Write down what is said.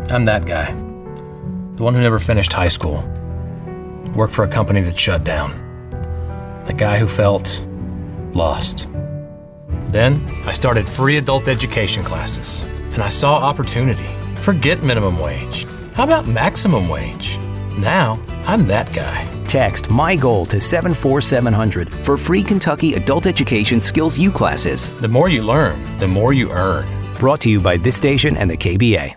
I'm that guy. The one who never finished high school. Worked for a company that shut down. The guy who felt lost. Then I started free adult education classes, and I saw opportunity. Forget minimum wage. How about maximum wage? Now, I'm that guy. Text My Goal to 74700 for free Kentucky Adult Education Skills U classes. The more you learn, the more you earn. Brought to you by this station and the KBA.